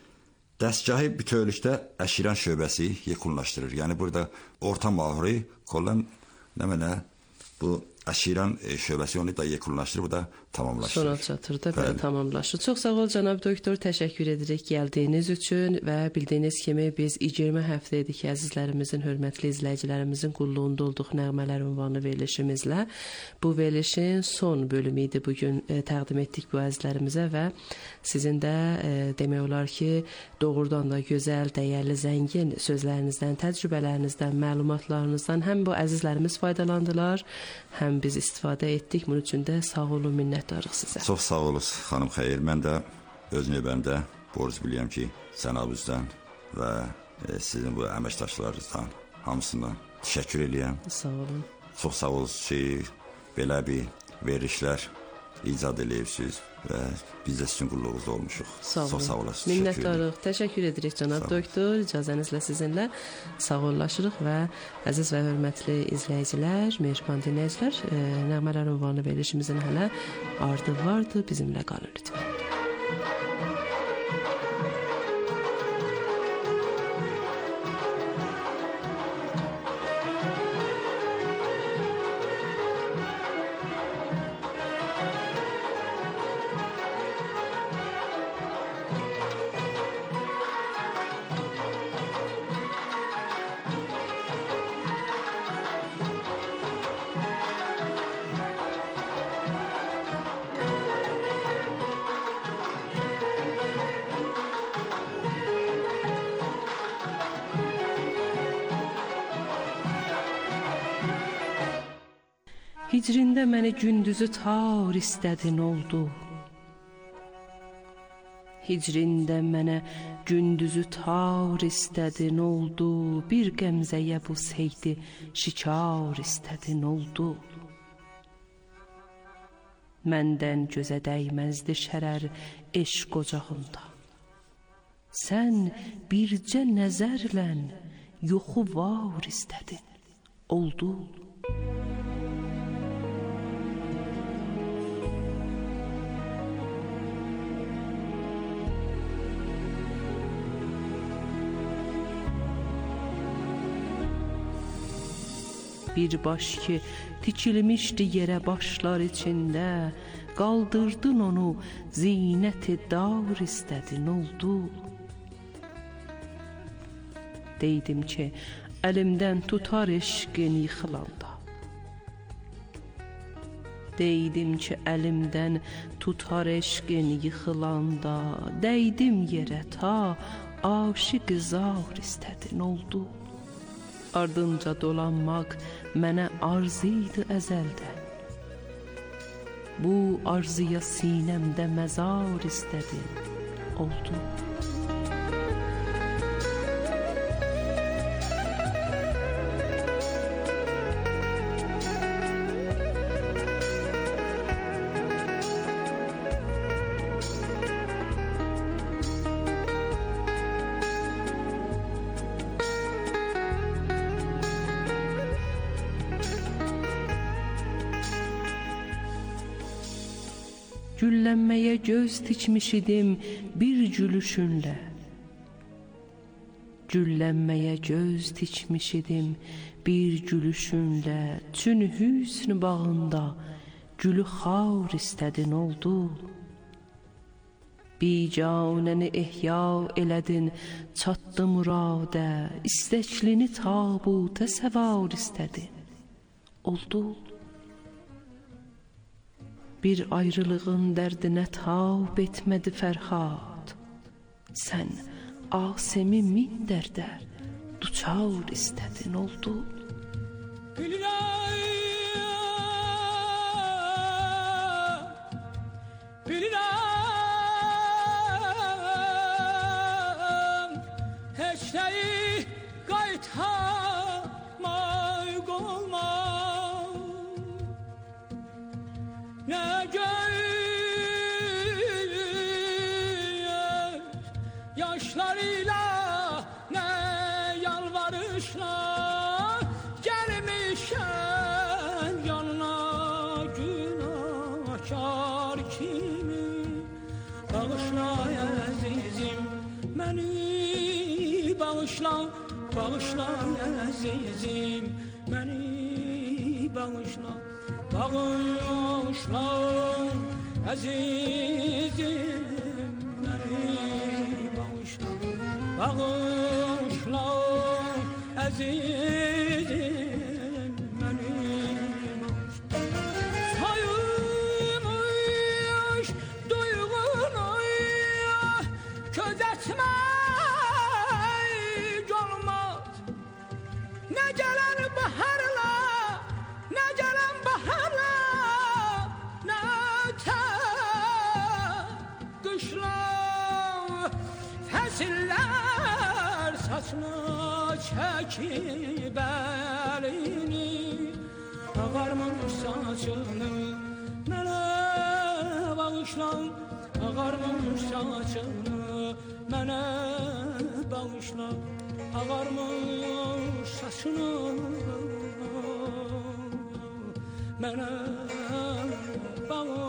Dəstgahı bütövlükdə əşiran şöbəsi yekunlaşdırır. Yəni burada orta mahuri kollan nə mənə bu əşiran şöbəsi onu da yekunlaşdırır, bu da tamamlaşdırır. Sona çatır da belə tamamlaşır. Çox sağ ol cənab doktor, təşəkkür edirik gəldiyiniz üçün və bildiyiniz kimi biz iyirmi həftə idi ki, əzizlərimizin, hörmətli izləyicilərimizin qulluğunda olduq nəğmələr ünvanlı verilişimizlə. Bu verilişin son bölümü idi bugün e, təqdim etdik bu əzizlərimizə və sizin də e, demək olar ki, doğrudan da gözəl, dəyərli, zəngin sözlərinizdən, təcrübələrinizdən, məlumatlarınızdan həm bu əzizlərimiz faydalandılar, həm həm biz istifadə etdik. Bunun üçün də sağ olun, minnətdarıq sizə. Çox sağ olun, xanım Xeyir. Mən də öz növbəmdə borc bilirəm ki, cənabınızdan və e, sizin bu əməkdaşlarınızdan hamısından təşəkkür edirəm. Sağ olun. Çox sağ olun ki, belə bir verilişlər icad edirsiniz və biz də sizin qulluğunuzda olmuşuq. Sağ olun. Çox sağ olasınız. Minnətdarıq. Təşəkkür edirik cənab doktor. İcazənizlə sizinlə sağollaşırıq və əziz və hörmətli izləyicilər, mehriban dinləyicilər, e, nəğmələr ünvanlı verilişimizin hələ ardı vardı. Bizimlə qalın lütfən. Hicrində məni gündüzü tar istədin oldu. Hicrində mənə gündüzü tar istədin oldu. Bir qəmzəyə bu seydi şikar istədin oldu. Məndən gözə dəyməzdi şərər eşq ocağında. Sən bircə nəzərlə yoxu var istədin oldu. Bir baş ki tikilmişdi yerə başlar içində, qaldırdın onu zinəti dar istədin oldu. Deydim ki əlimdən tutar eşqin yıxılanda. Deydim ki əlimdən tutar eşqin yıxılanda. Dəydim yerə ta aşiq zar istədin oldu. Ardınca dolanmaq mənə arzu idi əzəldən. Bu arzuya sinəmdə məzar istədin oldu. Güllənməyə göz tikmiş idim bir gülüşünlə. Güllənməyə göz tikmiş idim bir gülüşünlə. Çün hüsn bağında gülü xar istədin oldu. Bicanəni ehya elədin, çatdı muradə. İstəklini tabuta səvar istədin oldu. Bir ayrılığın dərdinə tab etmədi Fərhad. Sən Asemi min dərdə duçar istədin oldu. Bilirəm, bilirəm, heç nəyi qaytarmaq olmaz. Nə göz yaşlarıyla, nə yalvarışla gelmişəm yanına günahkar kimi. Bağışla əzizim məni, bağışla, bağışla əzizim məni, bağışla. Bağışla əzizim məni, bağışla. Bağışla əzizim məni, bağışla. Soyulmuş duyğunu közətmək olmaz. Nə gələn baharla, nə gələn bahar saçını çekip elini, ağarmış saçını mənə bağışla, ağarmış saçını mənə bağışla, ağarmış saçını mənə bağışla.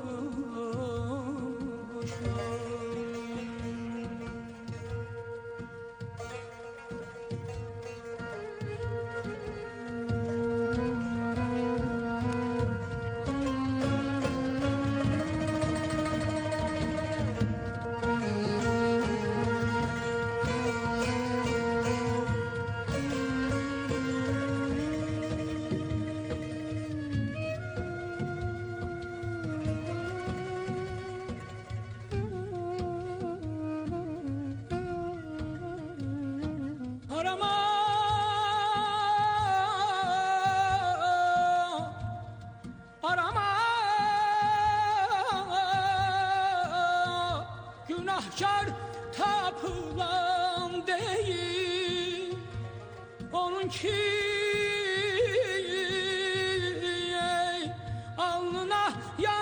Günahkar tapılan değil, onun ki alnına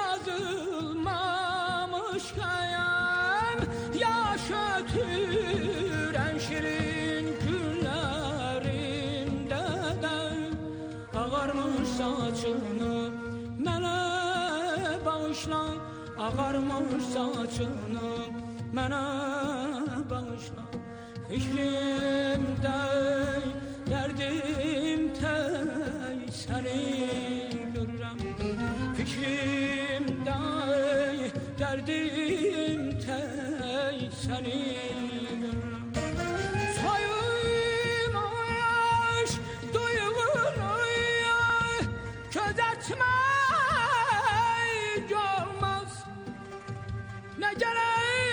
yazılmamış kayan, yaş ötüren şirin günlerinde de ağarmış saçını mənə bağışla, ağarmış saçını mənə bağışla. Fikrimdə dərdim tək səni görürəm, fikrimdə dərdim tək səni görürəm. Soyulmuş duyğunu közətmək olmaz, nə gərək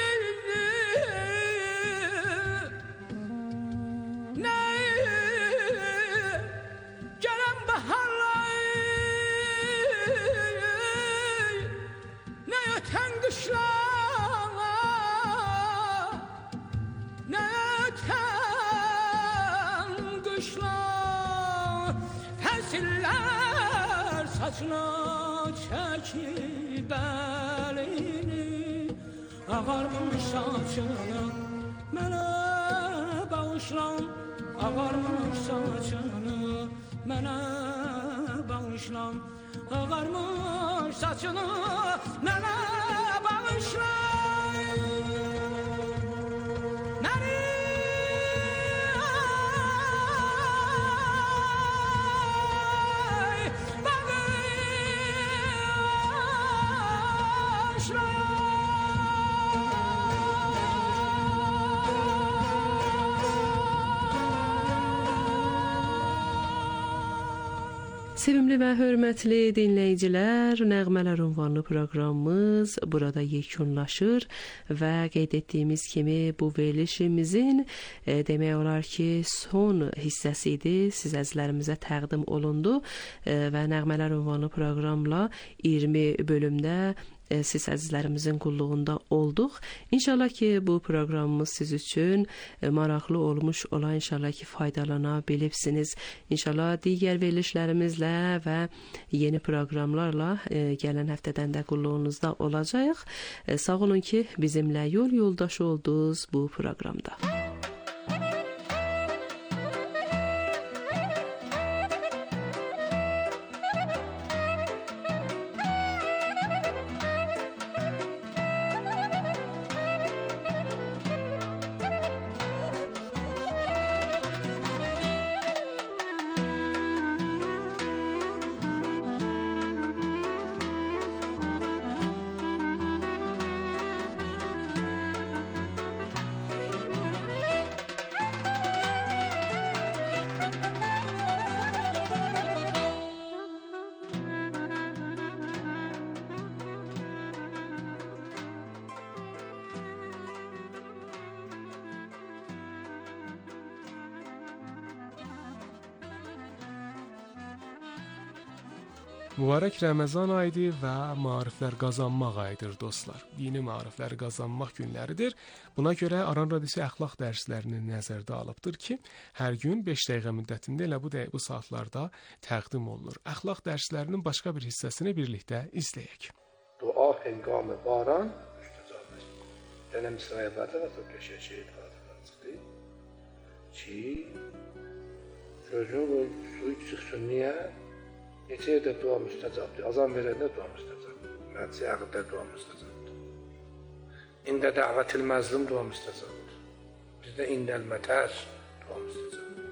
saçına çekip elini, ağarmış saçını mənə bağışla, ağarmış saçını mənə bağışla, ağarmış saçını mənə bağışla. Sevimli və hörmətli dinləyicilər, Nəğmələr ünvanlı proqramımız burada yekunlaşır və qeyd etdiyimiz kimi bu verilişimizin e, demək olar ki, son hissəsi idi, siz əzizlərimizə təqdim olundu e, və Nəğmələr ünvanlı proqramla iyirmi bölümdə siz əzizlərimizin qulluğunda olduq. İnşallah ki, bu proqramımız siz üçün maraqlı olmuş ola, inşallah ki, faydalana bilibsiniz. İnşallah digər verilişlərimizlə və yeni proqramlarla gələn həftədən də qulluğunuzda olacağıq. Sağ olun ki, bizimlə yol yoldaşı oldunuz bu proqramda. Mübarək Ramazan ayıdır və maariflər qazanmaq ayıdır dostlar. Dini maarifləri qazanmaq günləridir. Buna görə Aran Radiosu əxlaq dərslərini nəzərdə alıbdır ki, hər gün beş dəqiqə müddətində elə bu, bu saatlarda təqdim olunur. Əxlaq dərslərinin başqa bir hissəsini birlikdə izləyək. Dua hengam baran müstəcab. Dənə Misraya bədə və tökəşə şehid qadından çıxdı. Ki, çocuğun suyu çıxsın, niyə? Neçə yerdə dua müstəcabdır. Azam verəndə dua müstəcabdır. Məczi əqdə dua müstəcabdır. İndə dəvətil məzlum dua müstəcabdır. Bizdə indəl mətər dua müstəcabdır.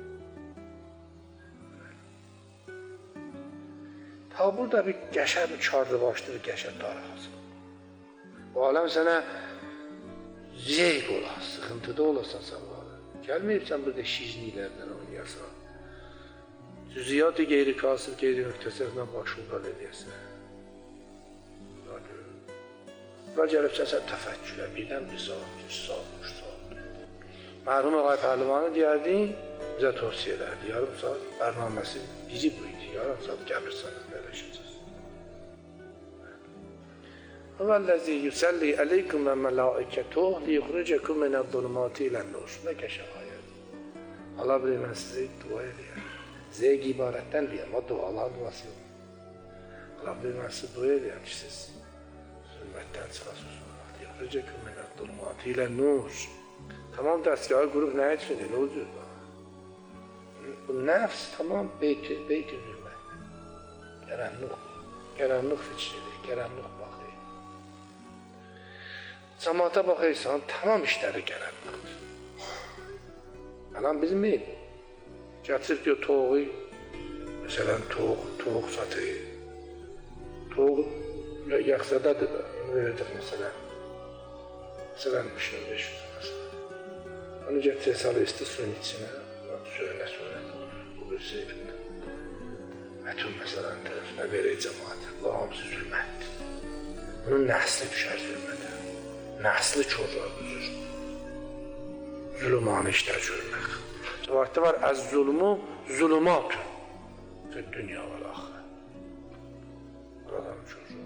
Ta burada bir qəşər, bir karlı başlı bir qəşər darıqasın. Bu aləm sənə zeyq ola, sıxıntıda olasan sən bu aləm. Gəlməyibsən burada şiznilərdən oynayasan. Cüziyat-ı qeyri-kasır, qeyri-müktəsəflə başvuqal edəsən. Və gəlibsən sən təfəkkülə, birdən bir saat, üç saat, üç saat. Mərhum Ağay Pəhlivanı deyərdin, bizə tövsiyə edərdi. Yarım saat bərnaməsi biri bu idi. Yarım saat qəbirsanız bələşəcəz. Vəl-ləzi yüsəlli əleykum və mələikətuh liyuxricəkum minəz-zulumati ilən-nur. Nə qəşəng ayədir. Allah bilir, mən sizə dua edəyəm. Zeyq ibarətdən deyəm, o dualar duası yox. Allah bilir, mən sizə dua edəyəm ki, siz zülmətdən çıxasınız. Yıxricəkum minəz-zulumati ilən-nur. Tamam dəstgahı qurub nə etsin, elə o cür. Bu nəfs tamam beyti, beyti zülmət. Qərənluq, qərənluq fikridir, qərənluq baxır. Cəmaata baxırsan, tamam işləri qərənluqdur. Alam bizim eyb. Gətirib diyor, toğu, məsələn, toğ, toğ satır. Toğ yaxsadadır da, onu verəcək məsələn. Məsələn, üç min beş yüz məsələn. Onu gətirək salı isti suyun içinə, söylə, söylə, bu bir seyfində. Ətun məsələn tərəfinə verək cəmaatı, bu hamısı zülmətdir. Bunun nəsli düşər zülmədə. Nəsli körlər büzür. Zulümanı işlər görmək. Rivayətdə var, əz-zulmu zulümatun fi dünya və l-axirə. Buradan çocuğun.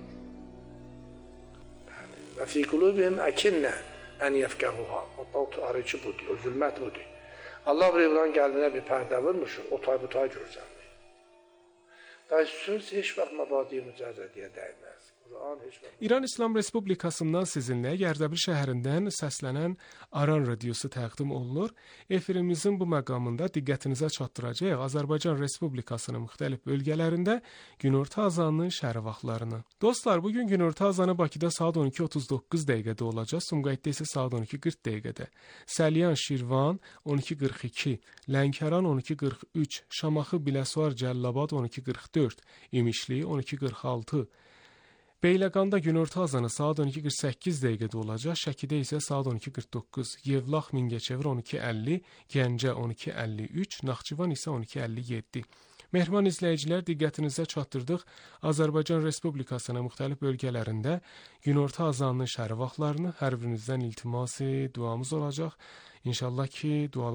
Və fi qulubihim əkinnə ən yəfqəhuha. O tarixi budur, o zülmət budur. Allah bir İbrahim qəlbinə bir pərdə vurmuş, o tay bu tay görsən. Da söz heç vaxt məbadi mücərrədiyə dəyməz. İran İslam Respublikasından sizinlə Gərdəbil şəhərindən səslənən Aran Radiosu təqdim olunur. Efirimizin bu məqamında diqqətinizə çatdıracaq Azərbaycan Respublikasının müxtəlif bölgələrində günorta azanının şəhər vaxtlarını. Dostlar, bugün günorta azanı Bakıda saat on iki otuz doqquz dəqiqədə olacaq, Sumqayıtda isə saat on iki qırx dəqiqədə. Səlyan, Şirvan on iki qırx iki, Lənkəran on iki qırx üç, Şamaxı, Biləsuvar, Cəllabad on iki qırx dörd, İmişli on iki qırx altı. Beyləqanda günorta azanı saat on iki qırx səkkiz dəqiqədə olacaq, Şəkidə isə saat on iki qırx doqquz, Yevlax, Mingəçevir on iki əlli, Gəncə on iki əlli üç, Naxçıvan isə on iki əlli yeddi. Mehriban izləyicilər, diqqətinizə çatdırdıq Azərbaycan Respublikasının müxtəlif bölgələrində günorta azanının şəhər vaxtlarını hər birinizdən iltimasi duamız olacaq. İnşallah ki, dualar